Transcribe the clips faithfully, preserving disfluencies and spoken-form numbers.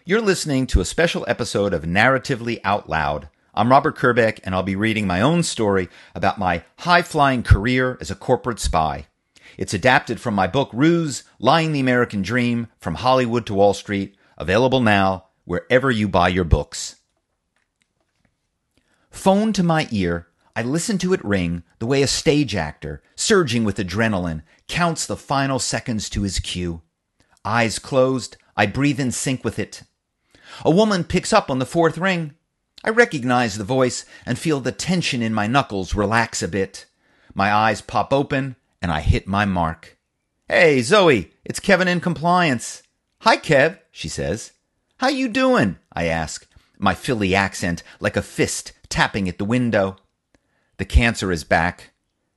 You're listening to a special episode of Narratively Out Loud. I'm Robert Kerbeck, and I'll be reading my own story about my high-flying career as a corporate spy. It's adapted from my book, Ruse, Lying the American Dream, From Hollywood to Wall Street, available now wherever you buy your books. Phone to my ear, I listen to it ring the way a stage actor, surging with adrenaline, counts the final seconds to his cue. Eyes closed, I breathe in sync with it. A woman picks up on the fourth ring. I recognize the voice and feel the tension in my knuckles relax a bit. My eyes pop open and I hit my mark. "Hey, Zoe, it's Kevin in compliance." "Hi, Kev," she says. "How you doing?" I ask, my Philly accent like a fist tapping at the window. The cancer is back.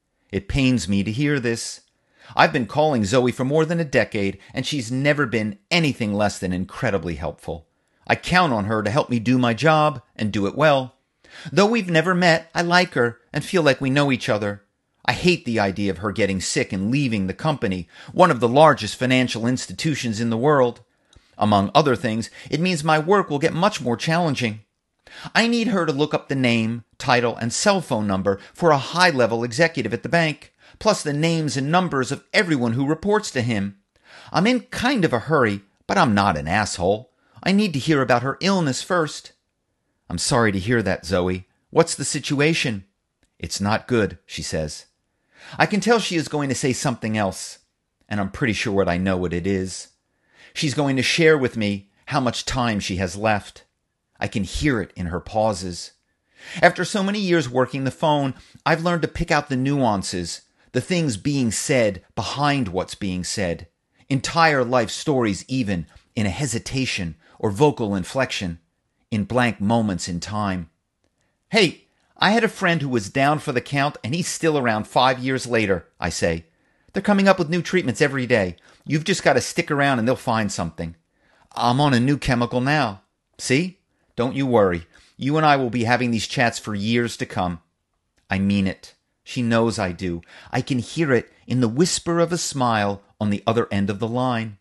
It pains me to hear this. I've been calling Zoe for more than a decade, and she's never been anything less than incredibly helpful. I count on her to help me do my job and do it well. Though we've never met, I like her and feel like we know each other. I hate the idea of her getting sick and leaving the company, one of the largest financial institutions in the world. Among other things, it means my work will get much more challenging. I need her to look up the name, title, and cell phone number for a high-level executive at the bank, plus the names and numbers of everyone who reports to him. I'm in kind of a hurry, but I'm not an asshole. I need to hear about her illness first. "I'm sorry to hear that, Zoe. What's the situation?" "It's not good," she says. I can tell she is going to say something else, and I'm pretty sure what I know what it is. She's going to share with me how much time she has left. I can hear it in her pauses. After so many years working the phone, I've learned to pick out the nuances, the things being said behind what's being said, entire life stories even, in a hesitation or vocal inflection, in blank moments in time. "Hey, I had a friend who was down for the count and he's still around five years later," I say. "They're coming up with new treatments every day. You've just got to stick around and they'll find something. I'm on a new chemical now. See? Don't you worry. You and I will be having these chats for years to come." I mean it. She knows I do. I can hear it in the whisper of a smile on the other end of the line.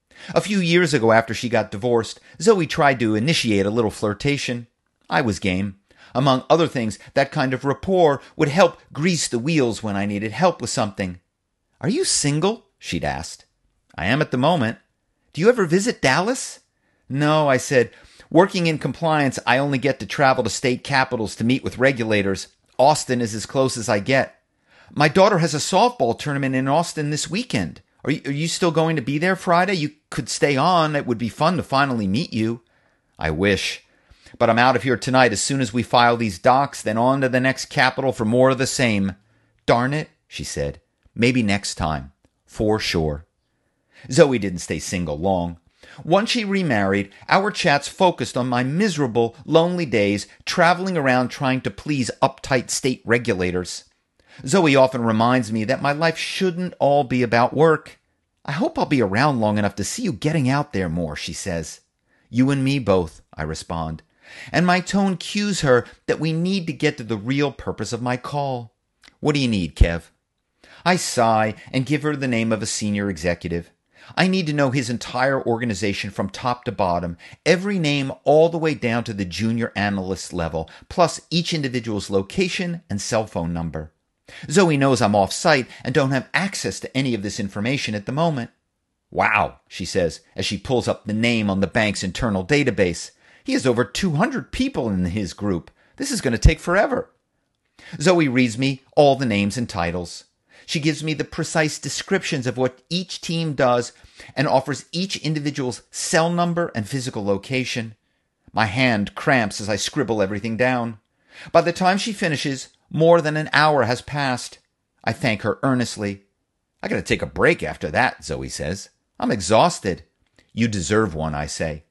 A few years ago, after she got divorced, Zoe tried to initiate a little flirtation. I was game. Among other things, that kind of rapport would help grease the wheels when I needed help with something. "Are you single?" she'd asked. "I am at the moment." "Do you ever visit Dallas?" "No," I said. "Working in compliance, I only get to travel to state capitals to meet with regulators. Austin is as close as I get." "My daughter has a softball tournament in Austin this weekend. Are you, are you still going to be there Friday? You could stay on. It would be fun to finally meet you." "I wish. But I'm out of here tonight as soon as we file these docs, then on to the next capital for more of the same." "Darn it," she said. "Maybe next time. For sure." Zoe didn't stay single long. Once she remarried, our chats focused on my miserable, lonely days traveling around trying to please uptight state regulators. Zoe often reminds me that my life shouldn't all be about work. "I hope I'll be around long enough to see you getting out there more," she says. "You and me both," I respond. And my tone cues her that we need to get to the real purpose of my call. "What do you need, Kev?" I sigh and give her the name of a senior executive. I need to know his entire organization from top to bottom, every name all the way down to the junior analyst level, plus each individual's location and cell phone number. Zoe knows I'm off-site and don't have access to any of this information at the moment. "Wow," she says as she pulls up the name on the bank's internal database. "He has over two hundred people in his group. This is going to take forever." Zoe reads me all the names and titles. She gives me the precise descriptions of what each team does and offers each individual's cell number and physical location. My hand cramps as I scribble everything down. By the time she finishes, more than an hour has passed. I thank her earnestly. "I gotta take a break after that," Zoe says. "I'm exhausted." "You deserve one," I say.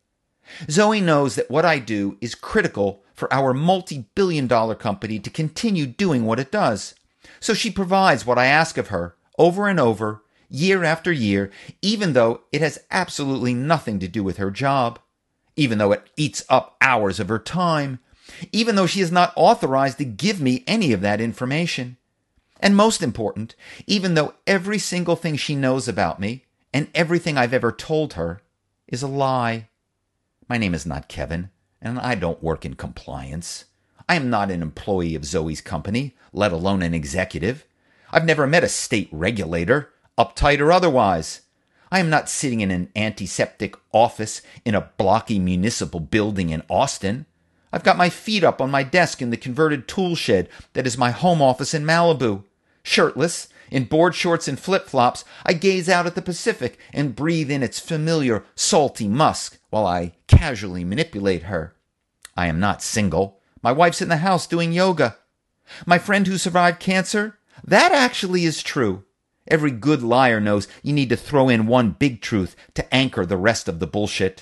Zoe knows that what I do is critical for our multi-billion dollar company to continue doing what it does. So she provides what I ask of her, over and over, year after year, even though it has absolutely nothing to do with her job, even though it eats up hours of her time, even though she is not authorized to give me any of that information. And most important, even though every single thing she knows about me, and everything I've ever told her, is a lie. My name is not Kevin, and I don't work in compliance. I am not an employee of Zoe's company, let alone an executive. I've never met a state regulator, uptight or otherwise. I am not sitting in an antiseptic office in a blocky municipal building in Austin. I've got my feet up on my desk in the converted tool shed that is my home office in Malibu. Shirtless, in board shorts and flip-flops, I gaze out at the Pacific and breathe in its familiar, salty musk while I casually manipulate her. I am not single. My wife's in the house doing yoga. My friend who survived cancer? That actually is true. Every good liar knows you need to throw in one big truth to anchor the rest of the bullshit.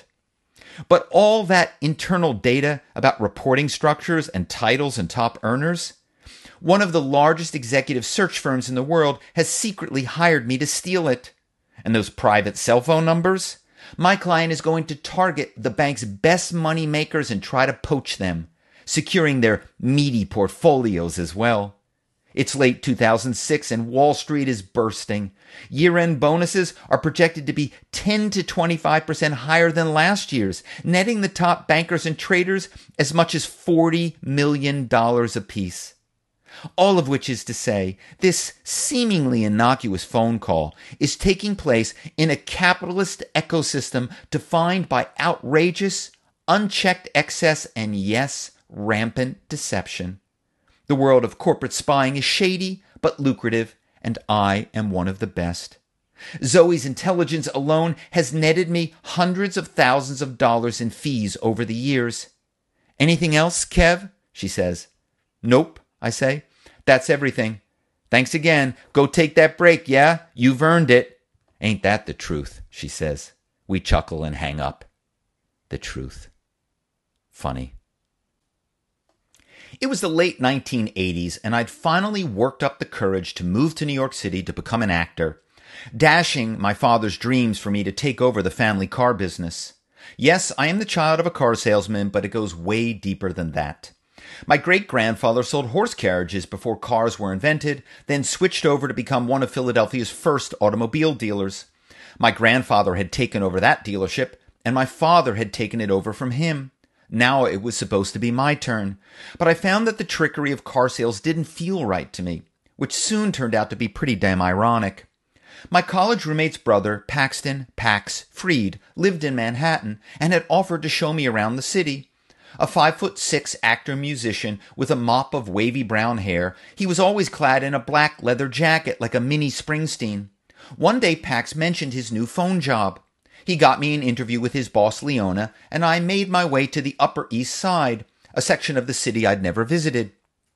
But all that internal data about reporting structures and titles and top earners, one of the largest executive search firms in the world has secretly hired me to steal it. And those private cell phone numbers? My client is going to target the bank's best money makers and try to poach them, securing their meaty portfolios as well. It's late two thousand six and Wall Street is bursting. Year-end bonuses are projected to be ten to twenty-five percent higher than last year's, netting the top bankers and traders as much as forty million dollars apiece. All of which is to say, this seemingly innocuous phone call is taking place in a capitalist ecosystem defined by outrageous, unchecked excess and, yes, rampant deception. The world of corporate spying is shady but lucrative, and I am one of the best. Zoe's intelligence alone has netted me hundreds of thousands of dollars in fees over the years. Anything else, Kev? She says. Nope, I say. That's everything. Thanks again. Go take that break, yeah? You've earned it. Ain't that the truth, she says. We chuckle and hang up. The truth. Funny. It was the late nineteen eighties, and I'd finally worked up the courage to move to New York City to become an actor, dashing my father's dreams for me to take over the family car business. Yes, I am the child of a car salesman, but it goes way deeper than that. My great-grandfather sold horse carriages before cars were invented, then switched over to become one of Philadelphia's first automobile dealers. My grandfather had taken over that dealership, and my father had taken it over from him. Now it was supposed to be my turn, but I found that the trickery of car sales didn't feel right to me, which soon turned out to be pretty damn ironic. My college roommate's brother, Paxton Pax Freed, lived in Manhattan and had offered to show me around the city. A five-foot-six actor-musician with a mop of wavy brown hair, he was always clad in a black leather jacket like a mini Springsteen. One day Pax mentioned his new phone job. He got me an interview with his boss, Leona, and I made my way to the Upper East Side, a section of the city I'd never visited.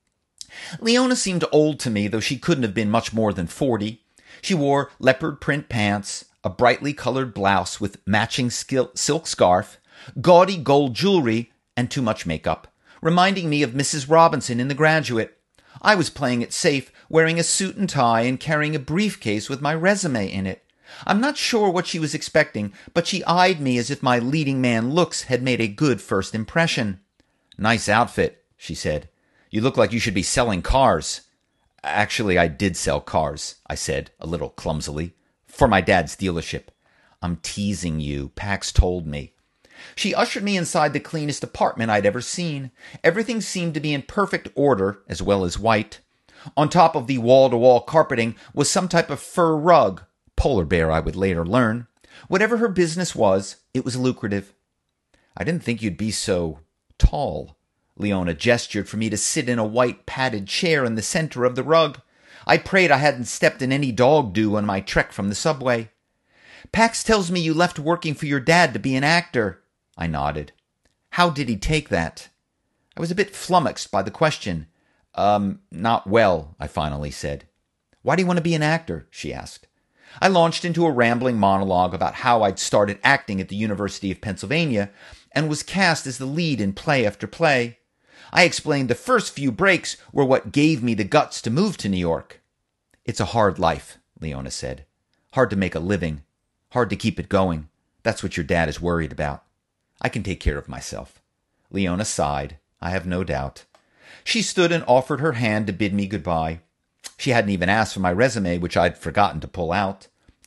Leona seemed old to me, though she couldn't have been much more than forty. She wore leopard print pants, a brightly colored blouse with matching silk scarf, gaudy gold jewelry, and too much makeup, reminding me of Missus Robinson in The Graduate. I was playing it safe, wearing a suit and tie and carrying a briefcase with my resume in it. I'm not sure what she was expecting, but she eyed me as if my leading man looks had made a good first impression. Nice outfit, she said. You look like you should be selling cars. Actually, I did sell cars, I said, a little clumsily, for my dad's dealership. I'm teasing you, Pax told me. She ushered me inside the cleanest apartment I'd ever seen. Everything seemed to be in perfect order, as well as white. On top of the wall-to-wall carpeting was some type of fur rug. Polar bear, I would later learn. Whatever her business was, it was lucrative. I didn't think you'd be so tall. Leona gestured for me to sit in a white padded chair in the center of the rug. I prayed I hadn't stepped in any dog dew on my trek from the subway. Pax tells me you left working for your dad to be an actor. I nodded. How did he take that? I was a bit flummoxed by the question. Um, not well, I finally said. Why do you want to be an actor? She asked. I launched into a rambling monologue about how I'd started acting at the University of Pennsylvania and was cast as the lead in play after play. I explained the first few breaks were what gave me the guts to move to New York. It's a hard life, Leona said. Hard to make a living. Hard to keep it going. That's what your dad is worried about. I can take care of myself. Leona sighed, I have no doubt. She stood and offered her hand to bid me goodbye. She hadn't even asked for my resume, which I'd forgotten to pull out.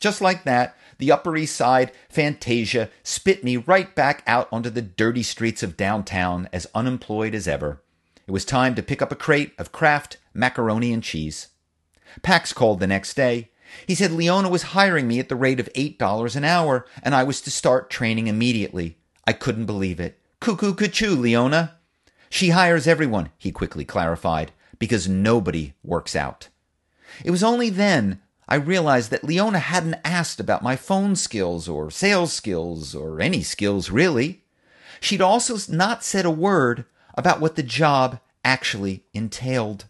Just like that, the Upper East Side Fantasia spit me right back out onto the dirty streets of downtown as unemployed as ever. It was time to pick up a crate of Kraft macaroni and cheese. Pax called the next day. He said Leona was hiring me at the rate of eight dollars an hour, and I was to start training immediately. I couldn't believe it. Cuckoo cuckoo, Leona. She hires everyone, he quickly clarified, because nobody works out. It was only then I realized that Leona hadn't asked about my phone skills or sales skills or any skills really. She'd also not said a word about what the job actually entailed.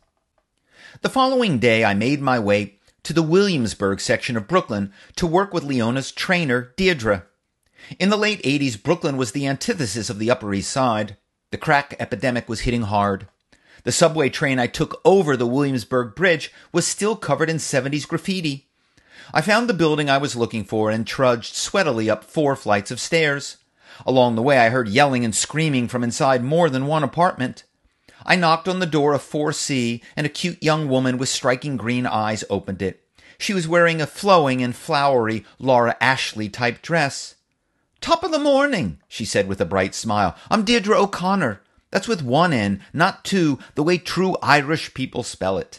The following day, I made my way to the Williamsburg section of Brooklyn to work with Leona's trainer, Deirdre. In the late eighties, Brooklyn was the antithesis of the Upper East Side. The crack epidemic was hitting hard. The subway train I took over the Williamsburg Bridge was still covered in seventies graffiti. I found the building I was looking for and trudged sweatily up four flights of stairs. Along the way, I heard yelling and screaming from inside more than one apartment. I knocked on the door of four C, and a cute young woman with striking green eyes opened it. She was wearing a flowing and flowery Laura Ashley-type dress. "Top of the morning," she said with a bright smile. "I'm Deirdre O'Connor. That's with one N, not two, the way true Irish people spell it."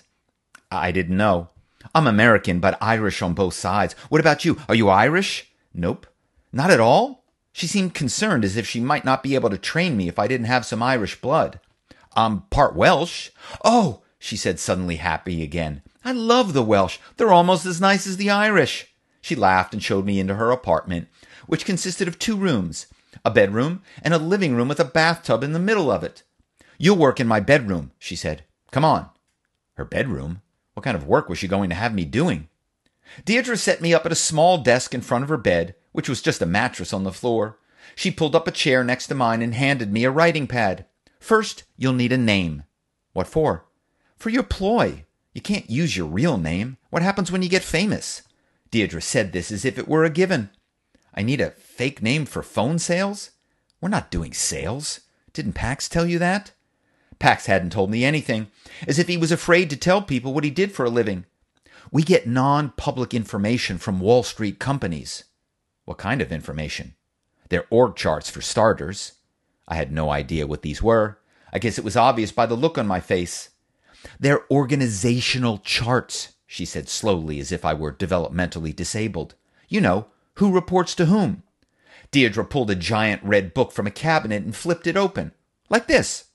I didn't know. I'm American, but Irish on both sides. What about you? Are you Irish? Nope. Not at all? She seemed concerned, as if she might not be able to train me if I didn't have some Irish blood. I'm part Welsh. Oh, she said, suddenly happy again. I love the Welsh. They're almost as nice as the Irish. She laughed and showed me into her apartment, which consisted of two rooms, a bedroom and a living room with a bathtub in the middle of it. You'll work in my bedroom, she said. Come on. Her bedroom? What kind of work was she going to have me doing? Deirdre set me up at a small desk in front of her bed, which was just a mattress on the floor. She pulled up a chair next to mine and handed me a writing pad. First, you'll need a name. What for? For your ploy. You can't use your real name. What happens when you get famous? Deirdre said this as if it were a given. I need a fake name for phone sales? We're not doing sales. Didn't Pax tell you that? Pax hadn't told me anything, as if he was afraid to tell people what he did for a living. We get non-public information from Wall Street companies. What kind of information? Their org charts, for starters. I had no idea what these were. I guess it was obvious by the look on my face. They're organizational charts, she said slowly, as if I were developmentally disabled. You know, who reports to whom. Deirdre pulled a giant red book from a cabinet and flipped it open. Like this.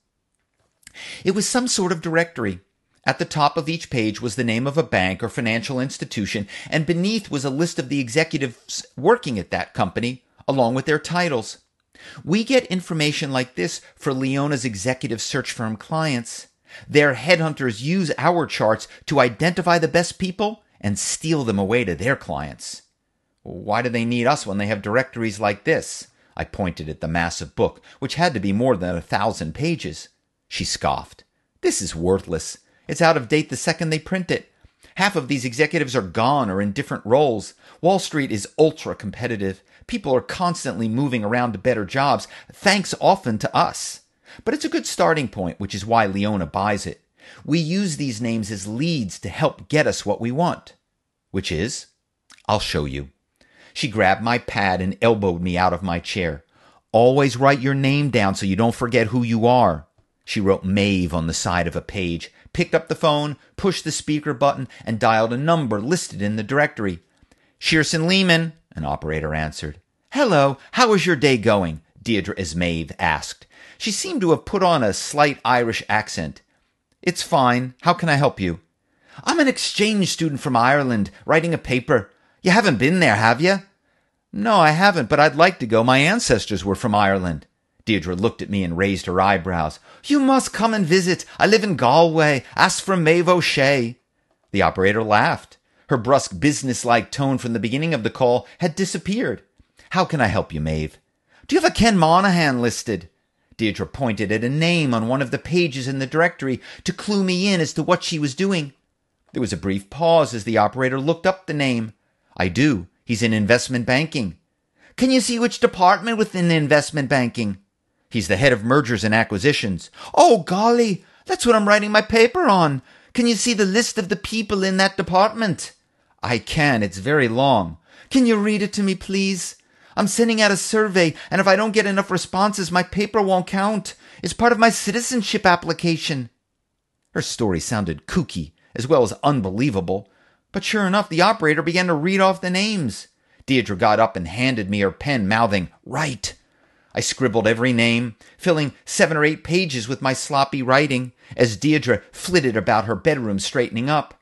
It was some sort of directory. At the top of each page was the name of a bank or financial institution, and beneath was a list of the executives working at that company, along with their titles. We get information like this for Leona's executive search firm clients. Their headhunters use our charts to identify the best people and steal them away to their clients. Why do they need us when they have directories like this? I pointed at the massive book, which had to be more than a thousand pages. She scoffed. This is worthless. It's out of date the second they print it. Half of these executives are gone or in different roles. Wall Street is ultra-competitive. People are constantly moving around to better jobs, thanks often to us. But it's a good starting point, which is why Leona buys it. We use these names as leads to help get us what we want. Which is? I'll show you. She grabbed my pad and elbowed me out of my chair. Always write your name down so you don't forget who you are. She wrote Maeve on the side of a page, picked up the phone, pushed the speaker button, and dialed a number listed in the directory. Shearson Lehman, an operator answered. Hello, how is your day going? Deirdre as Maeve asked. She seemed to have put on a slight Irish accent. It's fine. How can I help you? I'm an exchange student from Ireland, writing a paper. You haven't been there, have you? No, I haven't, but I'd like to go. My ancestors were from Ireland. Deirdre looked at me and raised her eyebrows. You must come and visit. I live in Galway. Ask for Maeve O'Shea. The operator laughed. Her brusque, business-like tone from the beginning of the call had disappeared. How can I help you, Maeve? Do you have a Ken Monahan listed? Deirdre pointed at a name on one of the pages in the directory to clue me in as to what she was doing. There was a brief pause as the operator looked up the name. I do. He's in investment banking. Can you see which department within investment banking? He's the head of mergers and acquisitions. Oh, golly, that's what I'm writing my paper on. Can you see the list of the people in that department? I can. It's very long. Can you read it to me, please? I'm sending out a survey, and if I don't get enough responses, my paper won't count. It's part of my citizenship application." Her story sounded kooky, as well as unbelievable, but sure enough, the operator began to read off the names. Deirdre got up and handed me her pen, mouthing, "Write." I scribbled every name, filling seven or eight pages with my sloppy writing, as Deirdre flitted about her bedroom straightening up.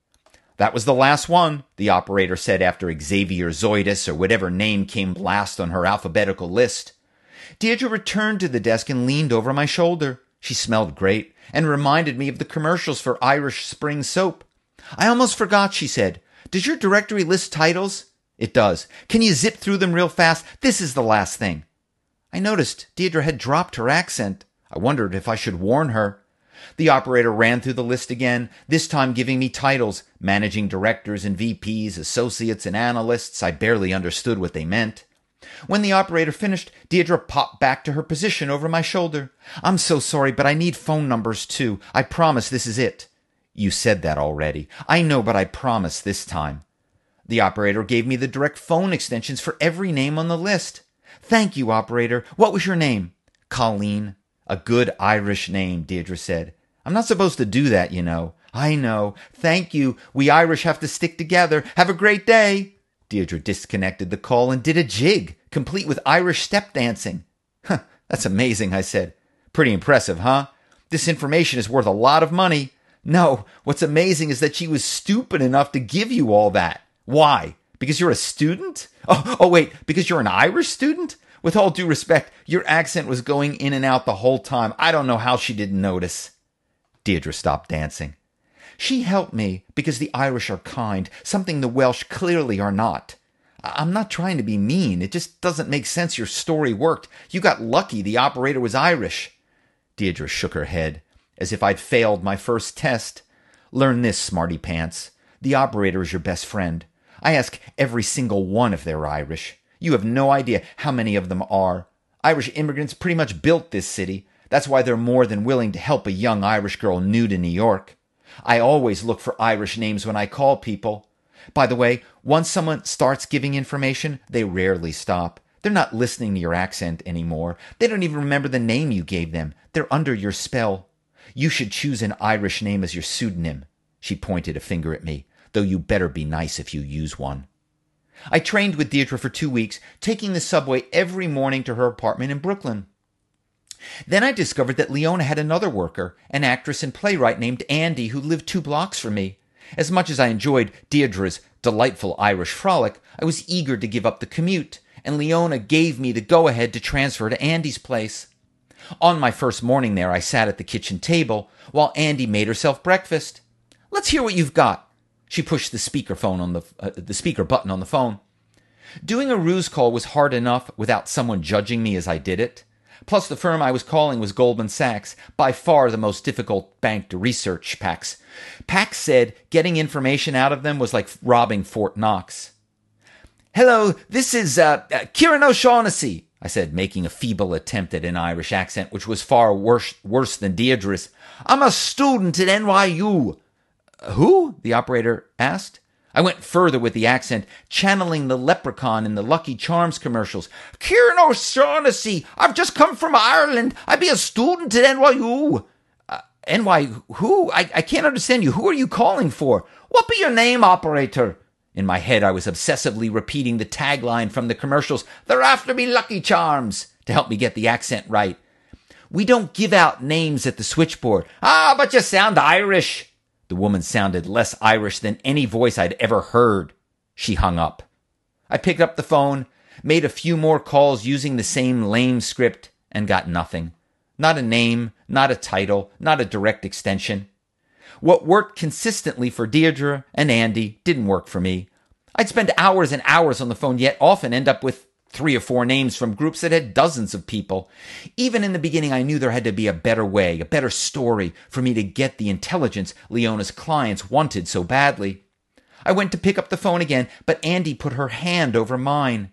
"That was the last one," the operator said after Xavier Zoidus or whatever name came last on her alphabetical list. Deirdre returned to the desk and leaned over my shoulder. She smelled great and reminded me of the commercials for Irish Spring soap. "I almost forgot," she said. "Does your directory list titles?" "It does. Can you zip through them real fast? This is the last thing." I noticed Deirdre had dropped her accent. I wondered if I should warn her. The operator ran through the list again, this time giving me titles, managing directors and V Ps, associates and analysts. I barely understood what they meant. When the operator finished, Deirdre popped back to her position over my shoulder. "I'm so sorry, but I need phone numbers too. I promise this is it." "You said that already." "I know, but I promise this time." The operator gave me the direct phone extensions for every name on the list. "Thank you, operator. What was your name?" "Colleen." "A good Irish name," Deirdre said. "I'm not supposed to do that, you know." "I know. Thank you. We Irish have to stick together. Have a great day." Deirdre disconnected the call and did a jig, complete with Irish step dancing. "Huh, that's amazing," I said. "Pretty impressive, huh? This information is worth a lot of money." "No, what's amazing is that she was stupid enough to give you all that." "Why? Because you're a student?" Oh, oh, wait, because you're an Irish student? With all due respect, your accent was going in and out the whole time. I don't know how she didn't notice." Deirdre stopped dancing. "She helped me because the Irish are kind, something the Welsh clearly are not. I'm not trying to be mean. It just doesn't make sense your story worked. You got lucky the operator was Irish." Deirdre shook her head, as if I'd failed my first test. "Learn this, smarty pants. The operator is your best friend. I ask every single one if they're Irish. You have no idea how many of them are. Irish immigrants pretty much built this city. That's why they're more than willing to help a young Irish girl new to New York. I always look for Irish names when I call people. By the way, once someone starts giving information, they rarely stop. They're not listening to your accent anymore. They don't even remember the name you gave them. They're under your spell. You should choose an Irish name as your pseudonym." She pointed a finger at me. "Though you better be nice if you use one." I trained with Deirdre for two weeks, taking the subway every morning to her apartment in Brooklyn. Then I discovered that Leona had another worker, an actress and playwright named Andy, who lived two blocks from me. As much as I enjoyed Deirdre's delightful Irish frolic, I was eager to give up the commute, and Leona gave me the go-ahead to transfer to Andy's place. On my first morning there, I sat at the kitchen table while Andy made herself breakfast. "Let's hear what you've got." She pushed the speakerphone on the uh, the speaker button on the phone. Doing a ruse call was hard enough without someone judging me as I did it. Plus, the firm I was calling was Goldman Sachs, by far the most difficult bank to research Pax. Pax said getting information out of them was like robbing Fort Knox. "Hello, this is uh, uh, Kieran O'Shaughnessy," I said, making a feeble attempt at an Irish accent, which was far worse, worse than Deirdre's. "I'm a student at N Y U. "Who?" the operator asked. I went further with the accent, channeling the leprechaun in the Lucky Charms commercials. "Kieran O'Shaughnessy, I've just come from Ireland. I be a student at N Y U. Uh, N Y U? Who? I, I can't understand you. Who are you calling for? What be your name, operator?" In my head, I was obsessively repeating the tagline from the commercials, "They're after me Lucky Charms," to help me get the accent right. "We don't give out names at the switchboard." "Ah, but you sound Irish." The woman sounded less Irish than any voice I'd ever heard. She hung up. I picked up the phone, made a few more calls using the same lame script, and got nothing. Not a name, not a title, not a direct extension. What worked consistently for Deirdre and Andy didn't work for me. I'd spend hours and hours on the phone, yet often end up with three or four names from groups that had dozens of people. Even in the beginning, I knew there had to be a better way, a better story for me to get the intelligence Leona's clients wanted so badly. I went to pick up the phone again, but Andy put her hand over mine.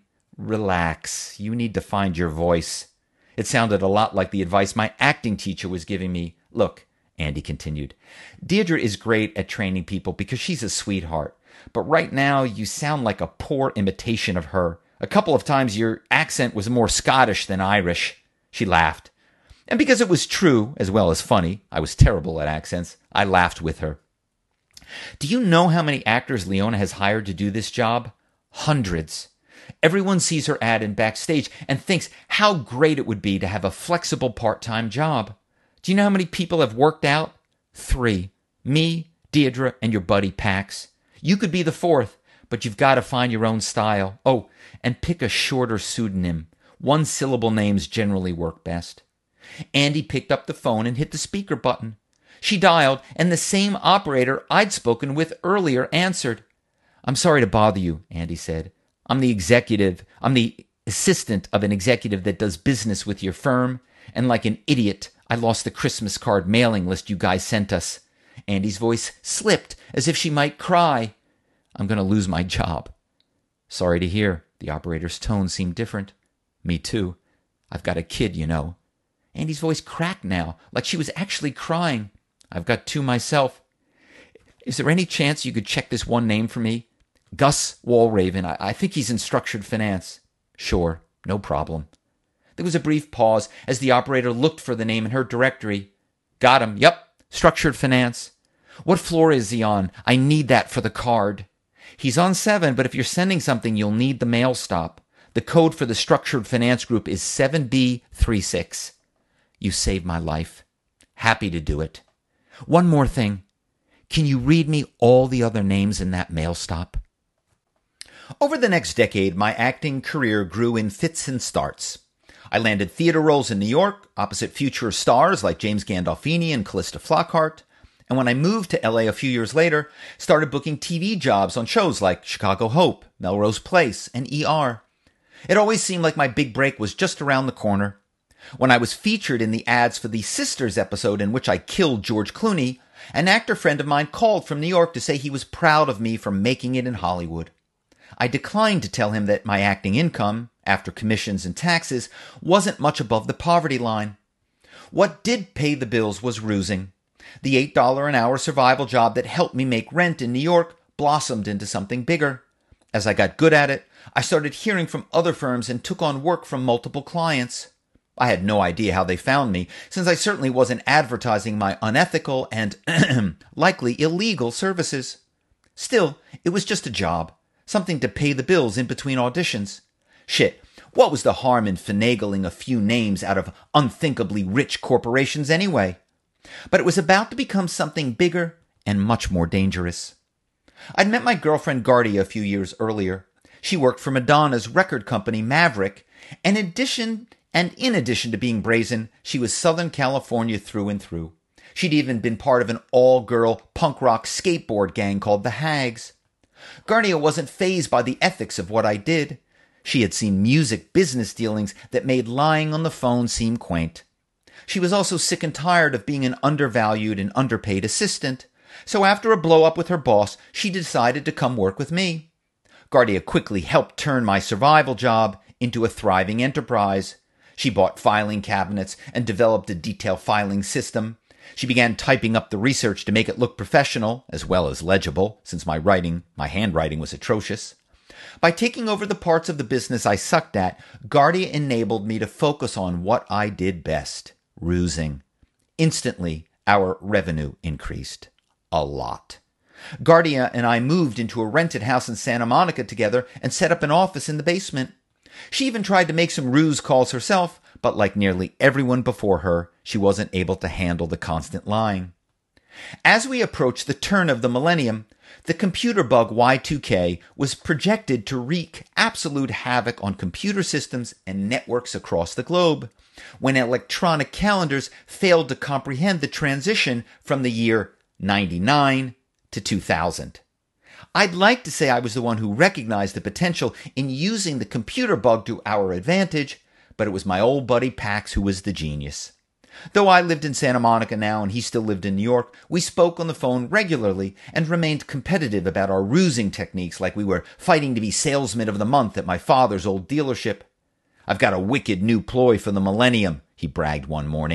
"Relax. You need to find your voice." It sounded a lot like the advice my acting teacher was giving me. "Look," Andy continued, "Deirdre is great at training people because she's a sweetheart. but right now you sound like a poor imitation of her. A couple of times your accent was more Scottish than Irish." She laughed. And because it was true, as well as funny, I was terrible at accents, I laughed with her. "Do you know how many actors Leona has hired to do this job? Hundreds. Everyone sees her ad in Backstage and thinks how great it would be to have a flexible part-time job. Do you know how many people have worked out? Three. Me, Deirdre, and your buddy Pax. You could be the fourth, but you've got to find your own style. Oh, and pick a shorter pseudonym. One-syllable names generally work best." Andy picked up the phone and hit the speaker button. She dialed, and the same operator I'd spoken with earlier answered. "I'm sorry to bother you," Andy said. I'm the executive. I'm the assistant of an executive that does business with your firm, and like an idiot, I lost the Christmas card mailing list you guys sent us." Andy's voice slipped as if she might cry. "I'm going to lose my job." "Sorry to hear." The operator's tone seemed different. "Me too. I've got a kid, you know." Andy's voice cracked now, like she was actually crying. "I've got two myself. Is there any chance you could check this one name for me? Gus Walraven. I, I think he's in structured finance." "Sure, no problem." There was a brief pause as the operator looked for the name in her directory. "Got him. Yep, structured finance." "What floor is he on? I need that for the card." "He's on seven, but if you're sending something, you'll need the mail stop. The code for the structured finance group is seven B thirty-six. "You saved my life." "Happy to do it." "One more thing. Can you read me all the other names in that mail stop?" Over the next decade, my acting career grew in fits and starts. I landed theater roles in New York, opposite future stars like James Gandolfini and Callista Flockhart, and when I moved to L A a few years later, started booking T V jobs on shows like Chicago Hope, Melrose Place, and E R. It always seemed like my big break was just around the corner. When I was featured in the ads for the Sisters episode in which I killed George Clooney, an actor friend of mine called from New York to say he was proud of me for making it in Hollywood. I declined to tell him that my acting income, after commissions and taxes, wasn't much above the poverty line. What did pay the bills was roosing. The eight dollars an hour survival job that helped me make rent in New York blossomed into something bigger. As I got good at it, I started hearing from other firms and took on work from multiple clients. I had no idea how they found me, since I certainly wasn't advertising my unethical and likely illegal services. Still, it was just a job, something to pay the bills in between auditions. Shit, what was the harm in finagling a few names out of unthinkably rich corporations anyway? But it was about to become something bigger and much more dangerous. I'd met my girlfriend Gardia a few years earlier. She worked for Madonna's record company Maverick, and in addition And in addition to being brazen, she was Southern California through and through. She'd even been part of an all-girl punk rock skateboard gang called the Hags. Gardia wasn't fazed by the ethics of what I did. She had seen music business dealings that made lying on the phone seem quaint. She was also sick and tired of being an undervalued and underpaid assistant. So after a blow-up with her boss, she decided to come work with me. Gardia quickly helped turn my survival job into a thriving enterprise. She bought filing cabinets and developed a detail filing system. She began typing up the research to make it look professional, as well as legible, since my writing, my handwriting was atrocious. By taking over the parts of the business I sucked at, Gardia enabled me to focus on what I did best, rusing. Instantly, our revenue increased. A lot. Gardia and I moved into a rented house in Santa Monica together and set up an office in the basement. She even tried to make some ruse calls herself, but like nearly everyone before her, she wasn't able to handle the constant lying. As we approached the turn of the millennium, the computer bug Y two K was projected to wreak absolute havoc on computer systems and networks across the globe, when electronic calendars failed to comprehend the transition from the year ninety-nine to two thousand. I'd like to say I was the one who recognized the potential in using the computer bug to our advantage, but it was my old buddy Pax who was the genius. Though I lived in Santa Monica now and he still lived in New York, we spoke on the phone regularly and remained competitive about our rusing techniques like we were fighting to be salesman of the month at my father's old dealership. "I've got a wicked new ploy for the millennium," he bragged one morning.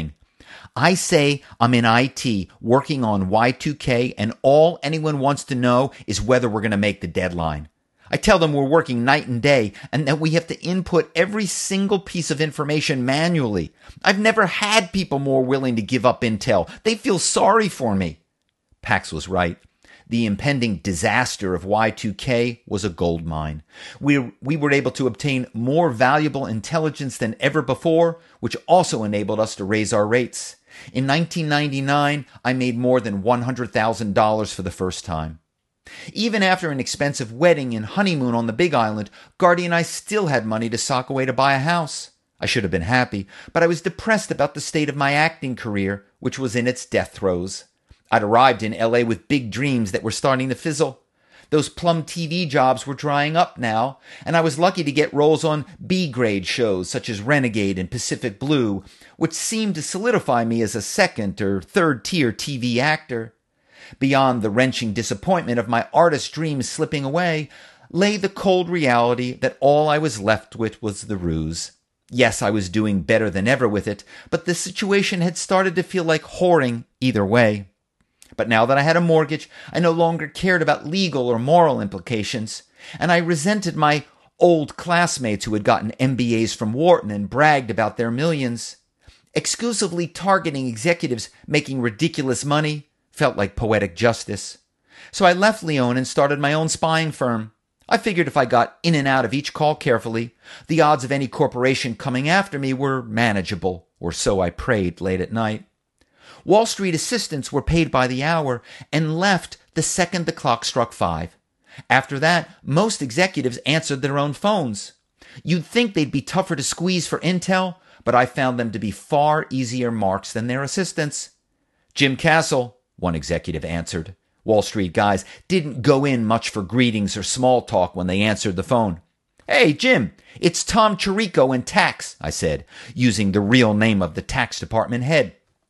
I say I'm in I T working on Y two K, and all anyone wants to know is whether we're going to make the deadline. I tell them we're working night and day and that we have to input every single piece of information manually. I've never had people more willing to give up intel. They feel sorry for me. Pax was right. The impending disaster of Y two K was a gold mine. We, we were able to obtain more valuable intelligence than ever before, which also enabled us to raise our rates. In nineteen ninety-nine, I made more than one hundred thousand dollars for the first time. Even after an expensive wedding and honeymoon on the Big Island, Gardy and I still had money to sock away to buy a house. I should have been happy, but I was depressed about the state of my acting career, which was in its death throes. I'd arrived in L A with big dreams that were starting to fizzle. Those Plum T V jobs were drying up now, and I was lucky to get roles on B-grade shows such as Renegade and Pacific Blue, which seemed to solidify me as a second or third-tier T V actor. Beyond the wrenching disappointment of my artist dreams slipping away, lay the cold reality that all I was left with was the ruse. Yes, I was doing better than ever with it, but the situation had started to feel like whoring either way. But now that I had a mortgage, I no longer cared about legal or moral implications, and I resented my old classmates who had gotten M B As from Wharton and bragged about their millions. Exclusively targeting executives making ridiculous money felt like poetic justice. So I left Leone and started my own spying firm. I figured if I got in and out of each call carefully, the odds of any corporation coming after me were manageable, or so I prayed late at night. Wall Street assistants were paid by the hour and left the second the clock struck five. After that, most executives answered their own phones. You'd think they'd be tougher to squeeze for intel, but I found them to be far easier marks than their assistants. Jim Castle, one executive answered. Wall Street guys didn't go in much for greetings or small talk when they answered the phone. "Hey, Jim, it's Tom Chirico in tax," I said, using the real name of the tax department head.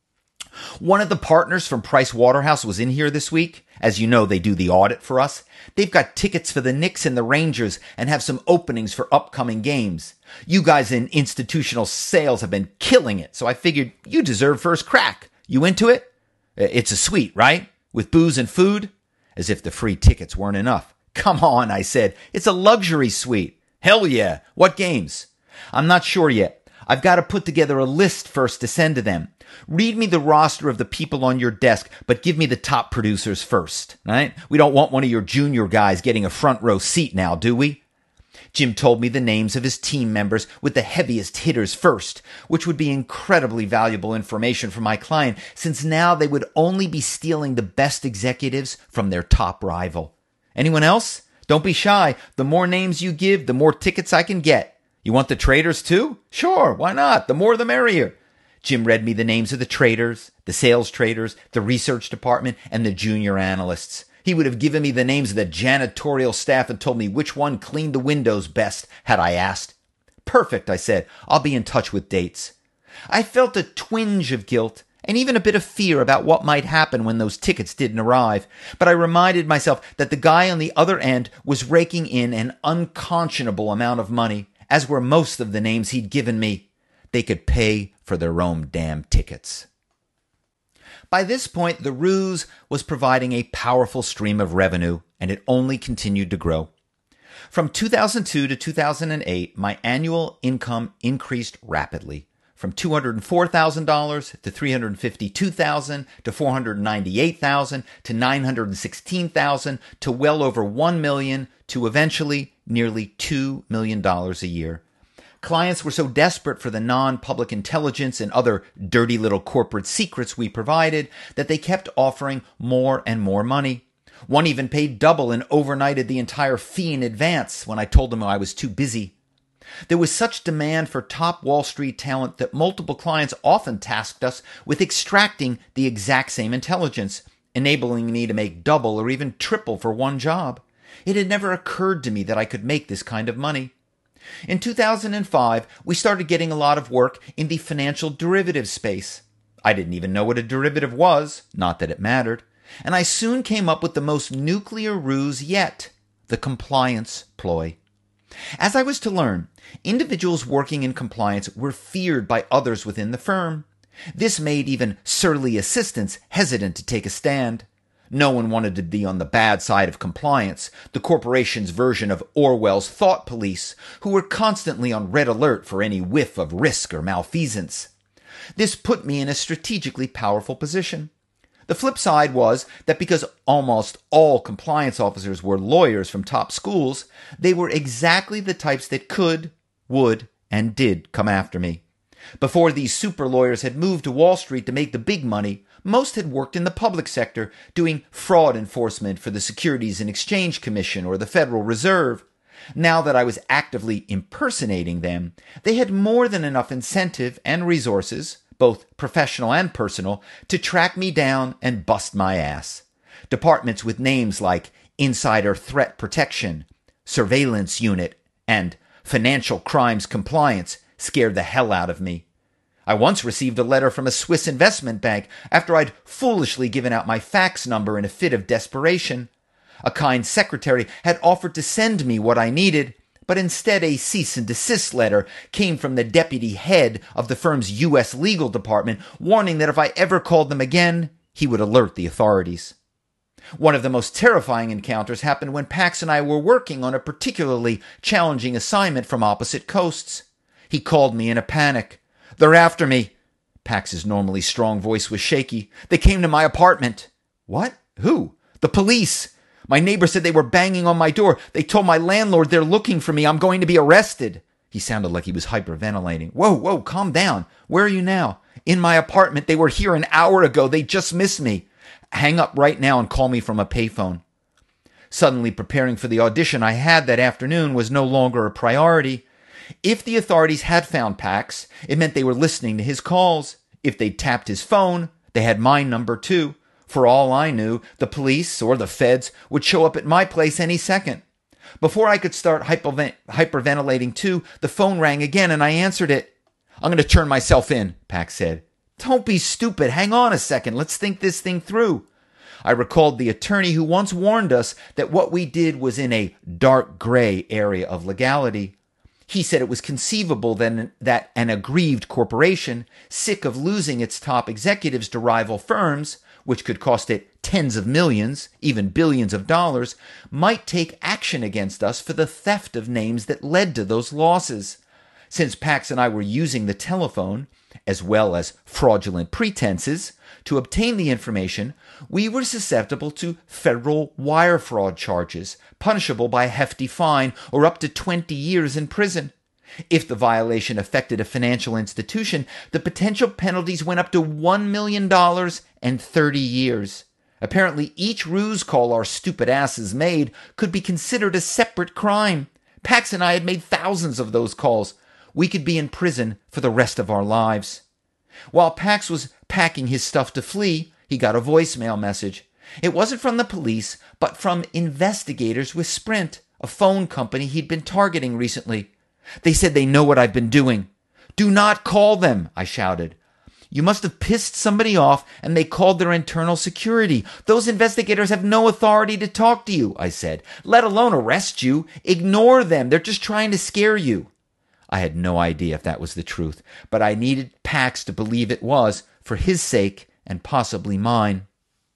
"One of the partners from Price Waterhouse was in here this week. As you know, they do the audit for us. They've got tickets for the Knicks and the Rangers and have some openings for upcoming games. You guys in institutional sales have been killing it, so I figured you deserve first crack. You into it? It's a suite, right? With booze and food?" As if the free tickets weren't enough. "Come on," I said. "It's a luxury suite." "Hell yeah. What games?" "I'm not sure yet. I've got to put together a list first to send to them. Read me the roster of the people on your desk, but give me the top producers first, right? We don't want one of your junior guys getting a front row seat now, do we?" Jim told me the names of his team members with the heaviest hitters first, which would be incredibly valuable information for my client, since now they would only be stealing the best executives from their top rival. "Anyone else? Don't be shy. The more names you give, the more tickets I can get. You want the traders too? Sure, why not? The more the merrier." Jim read me the names of the traders, the sales traders, the research department, and the junior analysts. He would have given me the names of the janitorial staff and told me which one cleaned the windows best, had I asked. "Perfect," I said. "I'll be in touch with dates." I felt a twinge of guilt and even a bit of fear about what might happen when those tickets didn't arrive, but I reminded myself that the guy on the other end was raking in an unconscionable amount of money, as were most of the names he'd given me. They could pay for their own damn tickets. By this point, the ruse was providing a powerful stream of revenue, and it only continued to grow. From two thousand two to two thousand eight, my annual income increased rapidly, from two hundred four thousand dollars to three hundred fifty-two thousand dollars to four hundred ninety-eight thousand dollars to nine hundred sixteen thousand dollars to well over one million dollars to eventually nearly two million dollars a year. Clients were so desperate for the non-public intelligence and other dirty little corporate secrets we provided that they kept offering more and more money. One even paid double and overnighted the entire fee in advance when I told them I was too busy. There was such demand for top Wall Street talent that multiple clients often tasked us with extracting the exact same intelligence, enabling me to make double or even triple for one job. It had never occurred to me that I could make this kind of money. In two thousand five, we started getting a lot of work in the financial derivative space. I didn't even know what a derivative was, not that it mattered, and I soon came up with the most nuclear ruse yet, the compliance ploy. As I was to learn, individuals working in compliance were feared by others within the firm. This made even surly assistants hesitant to take a stand. No one wanted to be on the bad side of compliance, the corporation's version of Orwell's thought police, who were constantly on red alert for any whiff of risk or malfeasance. This put me in a strategically powerful position. The flip side was that because almost all compliance officers were lawyers from top schools, they were exactly the types that could, would, and did come after me. Before these super lawyers had moved to Wall Street to make the big money, most had worked in the public sector doing fraud enforcement for the Securities and Exchange Commission or the Federal Reserve. Now that I was actively impersonating them, they had more than enough incentive and resources, both professional and personal, to track me down and bust my ass. Departments with names like Insider Threat Protection, Surveillance Unit, and Financial Crimes Compliance scared the hell out of me. I once received a letter from a Swiss investment bank after I'd foolishly given out my fax number in a fit of desperation. A kind secretary had offered to send me what I needed, but instead a cease and desist letter came from the deputy head of the firm's U S legal department, warning that if I ever called them again, he would alert the authorities. One of the most terrifying encounters happened when Pax and I were working on a particularly challenging assignment from opposite coasts. He called me in a panic. "They're after me." Pax's normally strong voice was shaky. "They came to my apartment." "What? Who?" "The police. My neighbor said they were banging on my door. They told my landlord they're looking for me. I'm going to be arrested." He sounded like he was hyperventilating. "Whoa, whoa, calm down. Where are you now?" "In my apartment. They were here an hour ago. They just missed me." "Hang up right now and call me from a payphone." Suddenly preparing for the audition I had that afternoon was no longer a priority. If the authorities had found Pax, it meant they were listening to his calls. If they'd tapped his phone, they had my number too. For all I knew, the police or the feds would show up at my place any second. Before I could start hyperven- hyperventilating too, the phone rang again and I answered it. "I'm going to turn myself in," Pax said. "Don't be stupid. Hang on a second. Let's think this thing through." I recalled the attorney who once warned us that what we did was in a dark gray area of legality. He said it was conceivable then that an aggrieved corporation, sick of losing its top executives to rival firms, which could cost it tens of millions, even billions of dollars, might take action against us for the theft of names that led to those losses. Since Pax and I were using the telephone, as well as fraudulent pretenses, to obtain the information, we were susceptible to federal wire fraud charges, punishable by a hefty fine or up to twenty years in prison. If the violation affected a financial institution, the potential penalties went up to one million dollars and thirty years. Apparently, each ruse call our stupid asses made could be considered a separate crime. Pax and I had made thousands of those calls. We could be in prison for the rest of our lives. While Pax was packing his stuff to flee, he got a voicemail message. It wasn't from the police, but from investigators with Sprint, a phone company he'd been targeting recently. They said they know what I've been doing. "Do not call them," I shouted. "You must have pissed somebody off and they called their internal security. Those investigators have no authority to talk to you," I said, "let alone arrest you. Ignore them. They're just trying to scare you." I had no idea if that was the truth, but I needed Pax to believe it was, for his sake and possibly mine.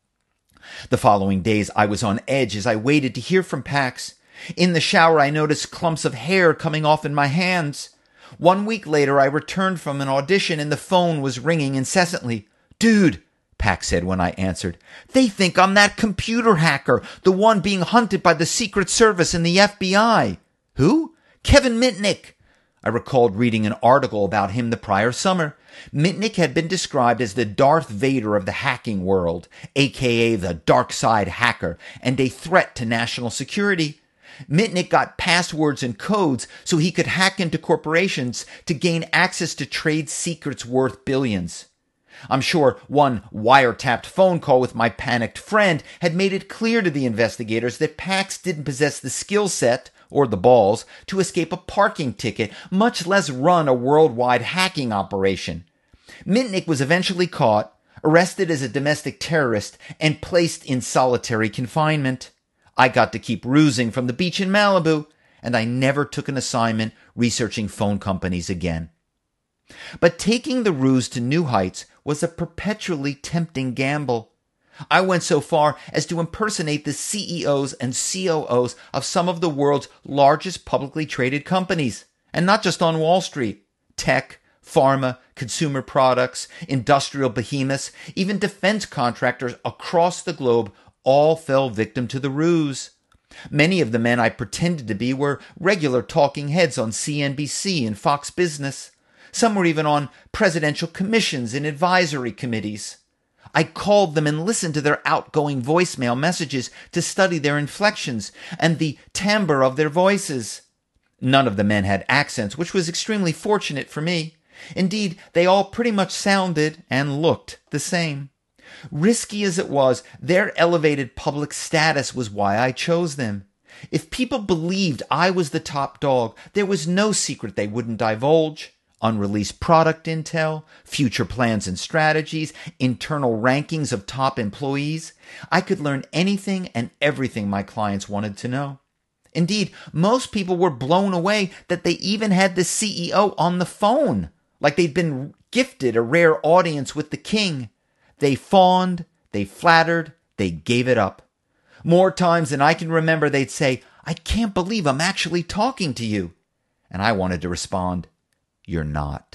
The following days I was on edge as I waited to hear from Pax. In the shower I noticed clumps of hair coming off in my hands. One week later I returned from an audition and the phone was ringing incessantly. "Dude," Pax said when I answered, "they think I'm that computer hacker, the one being hunted by the Secret Service and the F B I." "Who?" "Kevin Mitnick." I recalled reading an article about him the prior summer. Mitnick had been described as the Darth Vader of the hacking world, aka the dark side hacker, and a threat to national security. Mitnick got passwords and codes so he could hack into corporations to gain access to trade secrets worth billions. I'm sure one wiretapped phone call with my panicked friend had made it clear to the investigators that Pax didn't possess the skill set or the balls to escape a parking ticket, much less run a worldwide hacking operation. Mitnick was eventually caught, arrested as a domestic terrorist, and placed in solitary confinement. I got to keep rusing from the beach in Malibu, and I never took an assignment researching phone companies again. But taking the ruse to new heights was a perpetually tempting gamble. I went so far as to impersonate the C E Os and C O Os of some of the world's largest publicly traded companies, and not just on Wall Street. Tech, pharma, consumer products, industrial behemoths, even defense contractors across the globe all fell victim to the ruse. Many of the men I pretended to be were regular talking heads on C N B C and Fox Business. Some were even on presidential commissions and advisory committees. I called them and listened to their outgoing voicemail messages to study their inflections and the timbre of their voices. None of the men had accents, which was extremely fortunate for me. Indeed, they all pretty much sounded and looked the same. Risky as it was, their elevated public status was why I chose them. If people believed I was the top dog, there was no secret they wouldn't divulge. Unreleased product intel, future plans and strategies, internal rankings of top employees. I could learn anything and everything my clients wanted to know. Indeed, most people were blown away that they even had the C E O on the phone, like they'd been gifted a rare audience with the king. They fawned, they flattered, they gave it up. More times than I can remember, they'd say, "I can't believe I'm actually talking to you." And I wanted to respond, "You're not."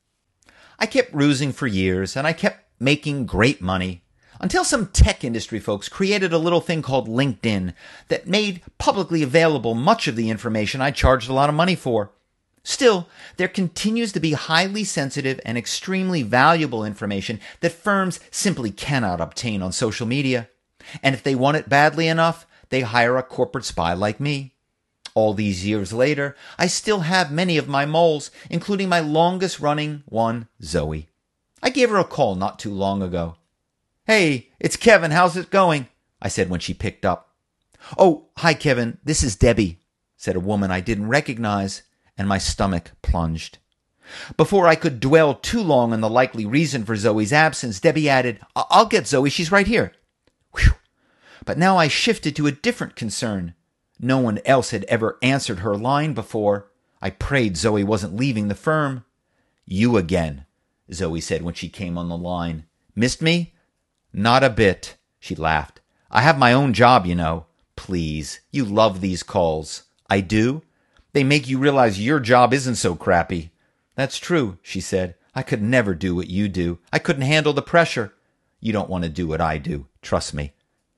I kept rusing for years, and I kept making great money, until some tech industry folks created a little thing called LinkedIn that made publicly available much of the information I charged a lot of money for. Still, there continues to be highly sensitive and extremely valuable information that firms simply cannot obtain on social media. And if they want it badly enough, they hire a corporate spy like me. All these years later, I still have many of my moles, including my longest-running one, Zoe. I gave her a call not too long ago. "Hey, it's Kevin. How's it going?" I said when she picked up. "Oh, hi, Kevin. This is Debbie," said a woman I didn't recognize, and my stomach plunged. Before I could dwell too long on the likely reason for Zoe's absence, Debbie added, I- I'll get Zoe. She's right here." Whew. But now I shifted to a different concern. No one else had ever answered her line before. I prayed Zoe wasn't leaving the firm. "You again," Zoe said when she came on the line. "Missed me?" "Not a bit," she laughed. "I have my own job, you know." "Please, you love these calls." "I do? They make you realize your job isn't so crappy." "That's true," she said. "I could never do what you do. I couldn't handle the pressure." "You don't want to do what I do. Trust me."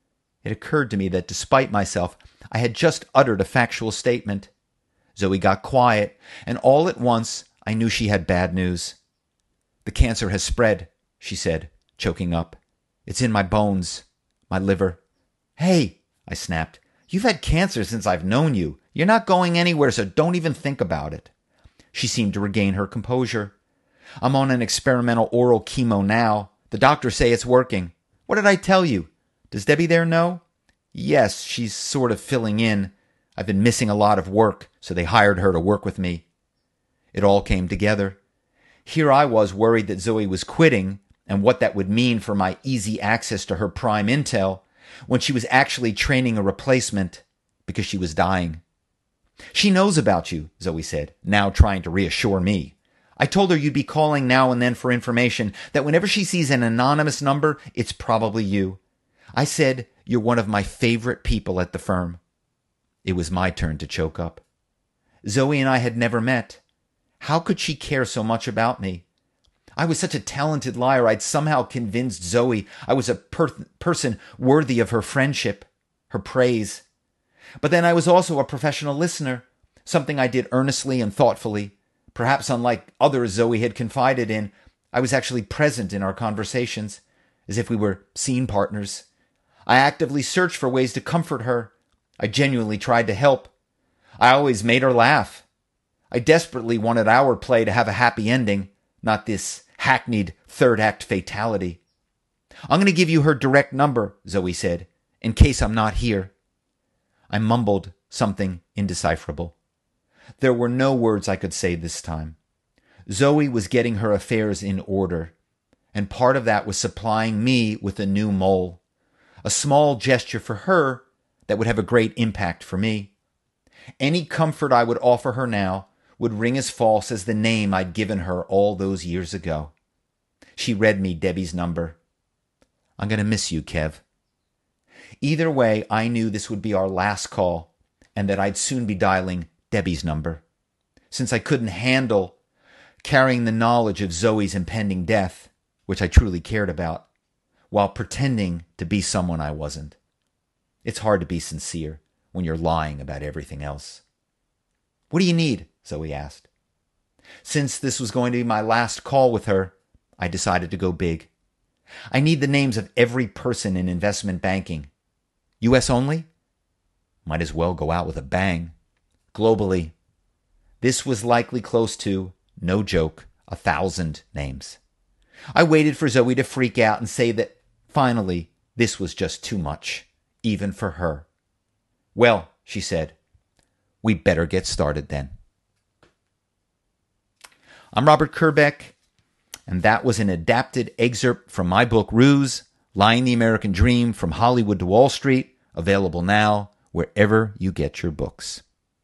It occurred to me that despite myself, I had just uttered a factual statement. Zoe got quiet, and all at once I knew she had bad news. "The cancer has spread," she said, choking up. "It's in my bones, my liver." "Hey," I snapped, "you've had cancer since I've known you. You're not going anywhere, so don't even think about it." She seemed to regain her composure. "I'm on an experimental oral chemo now. The doctors say it's working. What did I tell you? Does Debbie there know?" "Yes, she's sort of filling in. I've been missing a lot of work, so they hired her to work with me." It all came together. Here I was worried that Zoe was quitting and what that would mean for my easy access to her prime intel, when she was actually training a replacement because she was dying. "She knows about you," Zoe said, now trying to reassure me. "I told her you'd be calling now and then for information, that whenever she sees an anonymous number, it's probably you. I said, you're one of my favorite people at the firm." It was my turn to choke up. Zoe and I had never met. How could she care so much about me? I was such a talented liar, I'd somehow convinced Zoe I was a per- person worthy of her friendship, her praise. But then I was also a professional listener, something I did earnestly and thoughtfully. Perhaps unlike others Zoe had confided in, I was actually present in our conversations, as if we were scene partners. I actively searched for ways to comfort her. I genuinely tried to help. I always made her laugh. I desperately wanted our play to have a happy ending, not this hackneyed third-act fatality. "I'm going to give you her direct number," Zoe said, "in case I'm not here." I mumbled something indecipherable. There were no words I could say this time. Zoe was getting her affairs in order, and part of that was supplying me with a new mole. A small gesture for her that would have a great impact for me. Any comfort I would offer her now would ring as false as the name I'd given her all those years ago. She read me Debbie's number. I'm going to miss you, Kev. Either way, I knew this would be our last call and that I'd soon be dialing Debbie's number. Since I couldn't handle carrying the knowledge of Zoe's impending death, which I truly cared about, while pretending to be someone I wasn't. It's hard to be sincere when you're lying about everything else. What do you need? Zoe asked. Since this was going to be my last call with her, I decided to go big. I need the names of every person in investment banking. U S only? Might as well go out with a bang. Globally. This was likely close to, no joke, a thousand names. I waited for Zoe to freak out and say that, finally, this was just too much, even for her. Well, she said, we better get started then. I'm Robert Kerbeck, and that was an adapted excerpt from my book, Ruse, Lying the American Dream from Hollywood to Wall Street, available now wherever you get your books.